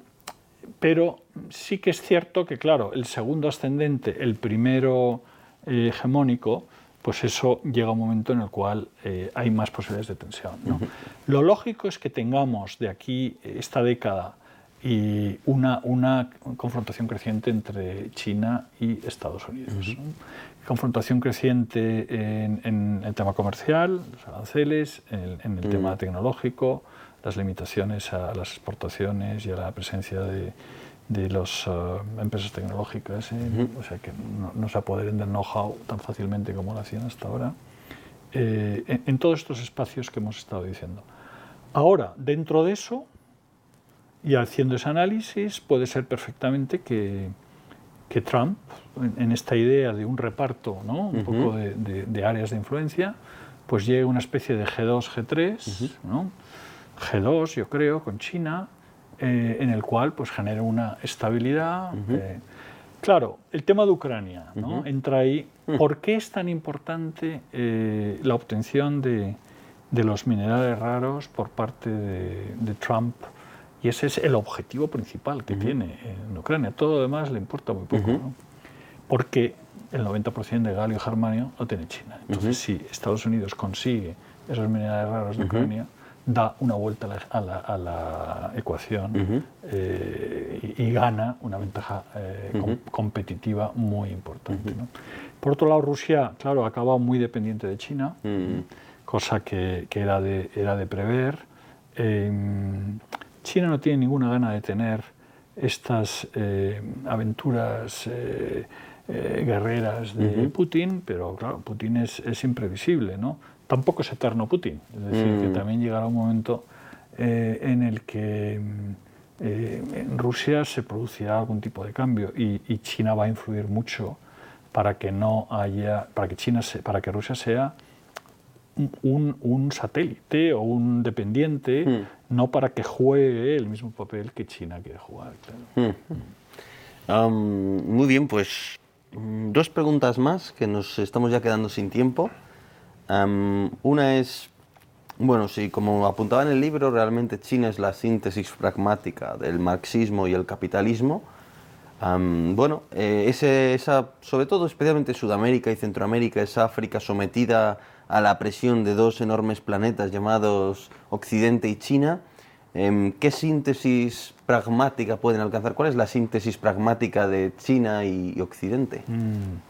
S1: pero sí que es cierto que, claro, el segundo ascendente, el primero eh, hegemónico, pues eso llega a un momento en el cual eh, hay más posibilidades de tensión, ¿no? Uh-huh. Lo lógico es que tengamos de aquí, esta década, y una, una confrontación creciente entre China y Estados Unidos. Uh-huh. ¿no? Confrontación creciente en, en el tema comercial, los aranceles, en el, en el uh-huh. tema tecnológico, las limitaciones a las exportaciones y a la presencia de, de las uh, empresas tecnológicas, ¿eh? uh-huh. o sea que no, no se apoderen del know-how tan fácilmente como lo hacían hasta ahora, eh, en, en todos estos espacios que hemos estado diciendo. Ahora, dentro de eso, y haciendo ese análisis, puede ser perfectamente que, que Trump, en, en esta idea de un reparto, ¿no? un uh-huh. poco de, de, de áreas de influencia, pues llegue a una especie de G dos, G tres, uh-huh. ¿no? G dos, yo creo, con China, eh, en el cual pues genera una estabilidad. Uh-huh. Eh, claro, el tema de Ucrania, ¿no? uh-huh. entra ahí. Uh-huh. ¿Por qué es tan importante eh, la obtención de, de los minerales raros por parte de, de Trump? Y ese es el objetivo principal que uh-huh. tiene en Ucrania. Todo lo demás le importa muy poco, uh-huh. ¿no? Porque el noventa por ciento de galio y germanio lo tiene China. Entonces, uh-huh. si Estados Unidos consigue esos minerales raros de uh-huh. Ucrania, da una vuelta a la, a la, a la ecuación uh-huh. eh, y, y gana una ventaja eh, uh-huh. com, competitiva muy importante. Uh-huh. ¿no? Por otro lado, Rusia, claro, ha acabado muy dependiente de China, uh-huh. cosa que, que era, de, era de prever. Eh, China no tiene ninguna gana de tener estas eh, aventuras eh, eh, guerreras de uh-huh. Putin, pero claro, Putin es, es imprevisible, ¿no? Tampoco es eterno Putin, es decir, mm. que también llegará un momento eh, en el que eh, en Rusia se producirá algún tipo de cambio y, y China va a influir mucho para que no haya, para que China se, para que Rusia sea un, un satélite o un dependiente, mm. no para que juegue el mismo papel que China quiere jugar. Claro.
S2: Mm. Um, muy bien, pues dos preguntas más que nos estamos ya quedando sin tiempo. Um, una es, bueno, sí, como apuntaba en el libro, realmente China es la síntesis pragmática del marxismo y el capitalismo. Um, bueno, eh, ese, esa, sobre todo, especialmente Sudamérica y Centroamérica, esa África sometida a la presión de dos enormes planetas llamados Occidente y China, eh, ¿qué síntesis pragmática pueden alcanzar? ¿Cuál es la síntesis pragmática de China y, y Occidente?
S1: Mm.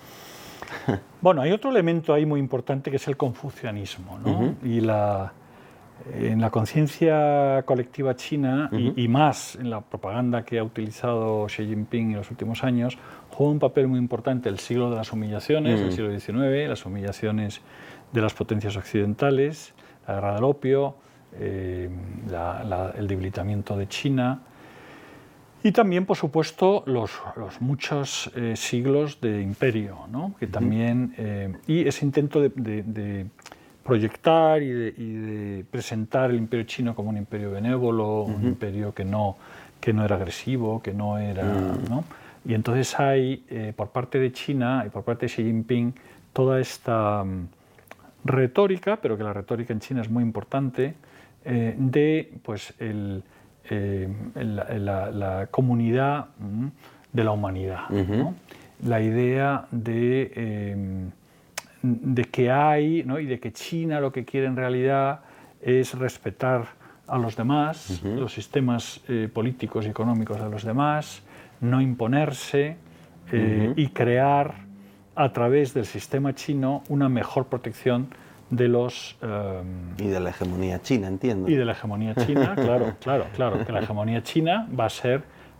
S1: Bueno, hay otro elemento ahí muy importante que es el confucianismo, ¿no? Uh-huh. Y la, en la conciencia colectiva china, uh-huh. y, y más en la propaganda que ha utilizado Xi Jinping en los últimos años, juega un papel muy importante el siglo de las humillaciones, uh-huh. el siglo diecinueve, las humillaciones de las potencias occidentales, la guerra del opio, eh, la, la, el debilitamiento de China. Y también, por supuesto, los, los muchos eh, siglos de imperio, ¿no? Que también, eh, y ese intento de, de, de proyectar y de, y de presentar el imperio chino como un imperio benévolo, uh-huh. un imperio que no, que no era agresivo, que no era... Uh-huh. ¿no? Y entonces hay, eh, por parte de China y por parte de Xi Jinping, toda esta um, retórica, pero que la retórica en China es muy importante, eh, de, pues, el... Eh, la, la, la comunidad mm, de la humanidad, uh-huh. ¿no? La idea de, eh, de que hay, ¿no? Y de que China lo que quiere en realidad es respetar a los demás, uh-huh. los sistemas eh, políticos y económicos de los demás, no imponerse eh, uh-huh. y crear a través del sistema chino una mejor protección de los... Um,
S2: y de la hegemonía china, entiendo.
S1: Y de la hegemonía china, claro, claro, claro, que la hegemonía china va a ser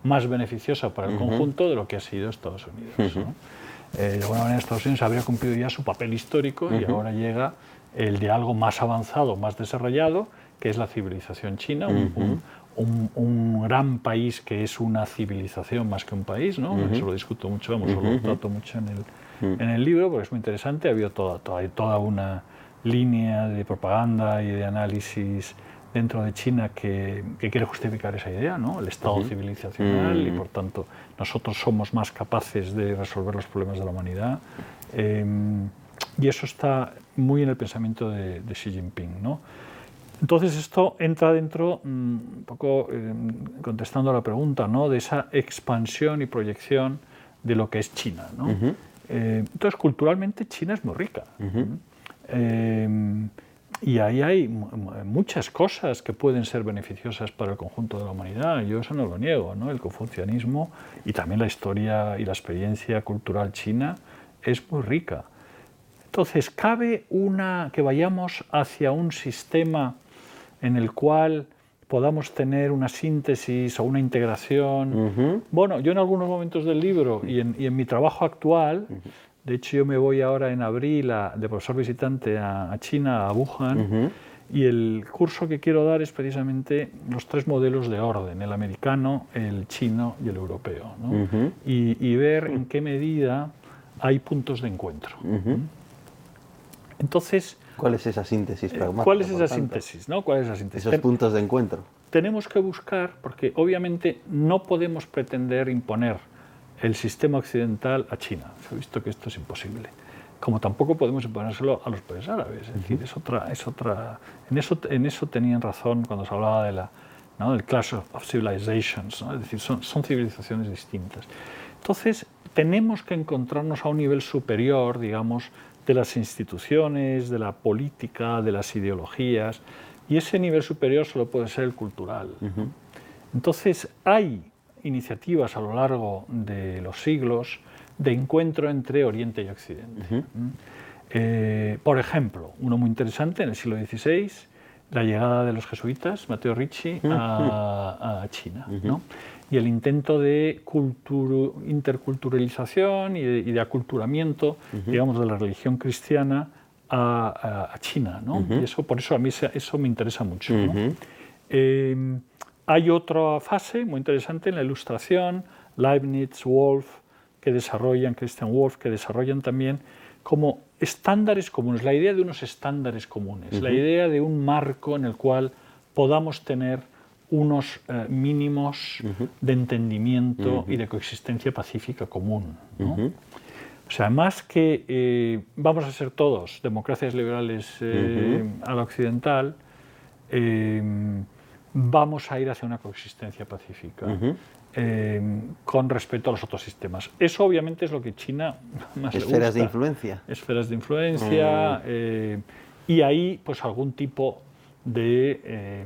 S1: más beneficiosa para el uh-huh. conjunto de lo que ha sido Estados Unidos. Uh-huh. ¿no? Eh, de alguna manera Estados Unidos habría cumplido ya su papel histórico uh-huh. y ahora llega el de algo más avanzado, más desarrollado, que es la civilización china, uh-huh. un, un, un gran país que es una civilización más que un país, ¿no? Uh-huh. Eso lo discuto mucho, vamos, uh-huh. lo trato mucho en el, uh-huh. en el libro, porque es muy interesante. Ha habido toda, toda, toda una línea de propaganda y de análisis dentro de China que, que quiere justificar esa idea, ¿no? El Estado uh-huh. civilizacional uh-huh. y, por tanto, nosotros somos más capaces de resolver los problemas de la humanidad. Eh, y eso está muy en el pensamiento de, de Xi Jinping, ¿no? Entonces esto entra dentro, un poco eh, contestando a la pregunta, ¿no? De esa expansión y proyección de lo que es China, ¿no? Uh-huh. eh, entonces, culturalmente, China es muy rica. Uh-huh. eh, y ahí hay muchas cosas que pueden ser beneficiosas para el conjunto de la humanidad. Yo eso no lo niego, ¿no? El confucianismo y también la historia y la experiencia cultural china es muy rica. Entonces, ¿cabe una, que vayamos hacia un sistema en el cual podamos tener una síntesis o una integración? Uh-huh. Bueno, yo en algunos momentos del libro y en, y en mi trabajo actual, uh-huh. de hecho yo me voy ahora en abril a, de profesor visitante a, a China, a Wuhan, uh-huh. y el curso que quiero dar es precisamente los tres modelos de orden, el americano, el chino y el europeo, ¿no? Uh-huh. y, y ver en qué medida hay puntos de encuentro. Uh-huh. Entonces,
S2: ¿cuál es esa síntesis pragmática?
S1: ¿Cuál es esa síntesis, ¿no? ¿Cuál es esa síntesis?
S2: Esos puntos de encuentro.
S1: Tenemos que buscar, porque obviamente no podemos pretender imponer el sistema occidental a China. Se ha visto que esto es imposible. Como tampoco podemos imponérselo a los países árabes. Es decir, es otra, es otra. En eso, en eso tenían razón cuando se hablaba de la, ¿no? del Clash of Civilizations, ¿no? Es decir, son, son civilizaciones distintas. Entonces, tenemos que encontrarnos a un nivel superior, digamos, de las instituciones, de la política, de las ideologías, y ese nivel superior solo puede ser el cultural. Uh-huh. Entonces, hay iniciativas a lo largo de los siglos de encuentro entre Oriente y Occidente. Uh-huh. eh, por ejemplo, uno muy interesante en el siglo dieciséis, la llegada de los jesuitas, Matteo Ricci, uh-huh. a, a China, uh-huh. ¿no? Y el intento de culturo, interculturalización y de, y de aculturamiento, uh-huh. digamos, de la religión cristiana a, a, a China, ¿no? Uh-huh. Y eso, por eso a mí se, eso me interesa mucho, ¿no? Uh-huh. eh, hay otra fase muy interesante en la Ilustración, Leibniz, Wolff, que desarrollan, Christian Wolff, que desarrollan también como estándares comunes, la idea de unos estándares comunes, uh-huh. la idea de un marco en el cual podamos tener unos eh, mínimos uh-huh. de entendimiento uh-huh. y de coexistencia pacífica común, ¿no? Uh-huh. O sea, más que eh, vamos a ser todos democracias liberales eh, uh-huh. a la occidental, eh, vamos a ir hacia una coexistencia pacífica uh-huh. eh, con respecto a los otros sistemas. Eso obviamente es lo que China más le gusta.
S2: Esferas de influencia.
S1: Esferas de influencia uh-huh. eh, y ahí pues algún tipo de... Eh,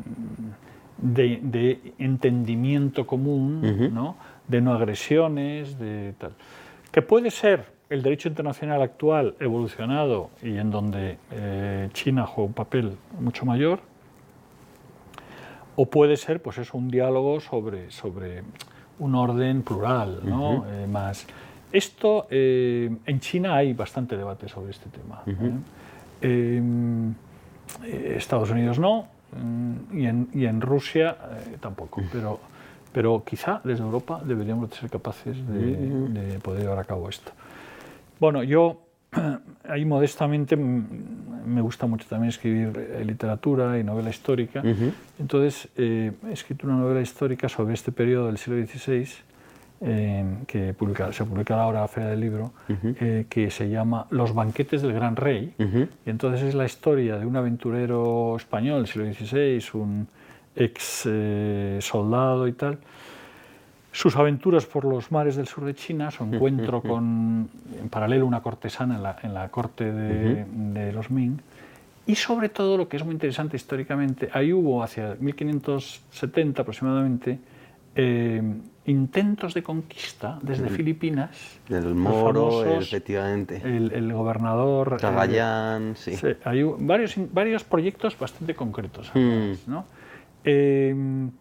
S1: De, de entendimiento común, uh-huh. ¿no? De no agresiones, de tal. Que puede ser el derecho internacional actual evolucionado y en donde eh, China juega un papel mucho mayor, o puede ser, pues eso, un diálogo sobre, sobre un orden plural, ¿no? Uh-huh. eh, más. Esto, eh, en China hay bastante debate sobre este tema. Uh-huh. ¿eh? Eh, Estados Unidos no, Y en, y en Rusia eh, tampoco, pero, pero quizá desde Europa deberíamos ser capaces de, de poder llevar a cabo esto. Bueno, yo ahí modestamente me gusta mucho también escribir literatura y novela histórica, uh-huh. entonces eh, he escrito una novela histórica sobre este periodo del siglo dieciséis, eh, que publica, se publicará ahora a la Feria del Libro, uh-huh. eh, que se llama Los banquetes del Gran Rey, uh-huh. y entonces es la historia de un aventurero español del siglo dieciséis, un ex eh, soldado y tal, sus aventuras por los mares del sur de China, su encuentro uh-huh. con, en paralelo, una cortesana en la, en la corte de, uh-huh. de los Ming, y sobre todo, lo que es muy interesante históricamente, ahí hubo hacia mil quinientos setenta aproximadamente, eh, intentos de conquista desde uh-huh. Filipinas.
S2: El Moro, famosos, efectivamente.
S1: El, el gobernador...
S2: Cagayán, eh, sí.
S1: sí. Hay varios, varios proyectos bastante concretos, además, uh-huh. ¿no? Eh,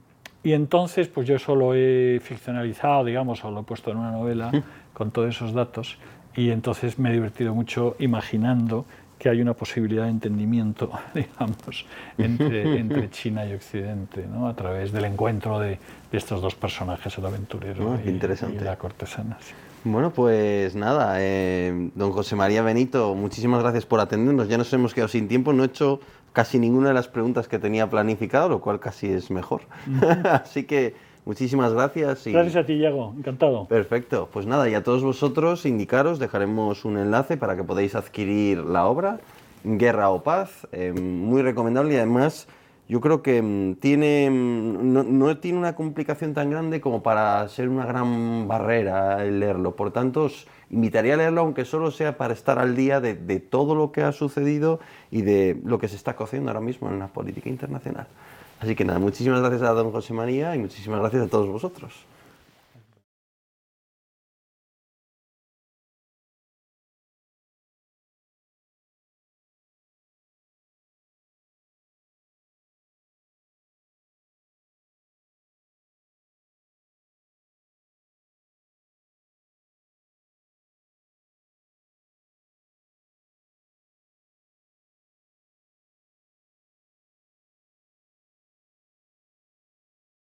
S1: Y entonces, pues yo eso lo he ficcionalizado, digamos, o lo he puesto en una novela con todos esos datos, y entonces me he divertido mucho imaginando que hay una posibilidad de entendimiento, digamos, entre, entre China y Occidente, ¿no? A través del encuentro de, de estos dos personajes, el aventurero
S2: oh,
S1: y,
S2: interesante.
S1: y la cortesana. Sí.
S2: Bueno, pues nada, eh, don José María Benito, muchísimas gracias por atendernos. Ya nos hemos quedado sin tiempo, no he hecho casi ninguna de las preguntas que tenía planificado, lo cual casi es mejor. Uh-huh. Así que muchísimas gracias. Y...
S1: Gracias a ti, Iago, encantado.
S2: Perfecto, pues nada, y a todos vosotros indicaros, dejaremos un enlace para que podáis adquirir la obra, Guerra o Paz, eh, muy recomendable, y además yo creo que tiene, no, no tiene una complicación tan grande como para ser una gran barrera el leerlo. Por tanto, os invitaría a leerlo, aunque solo sea para estar al día de, de todo lo que ha sucedido y de lo que se está cociendo ahora mismo en la política internacional. Así que nada, muchísimas gracias a don José María y muchísimas gracias a todos vosotros.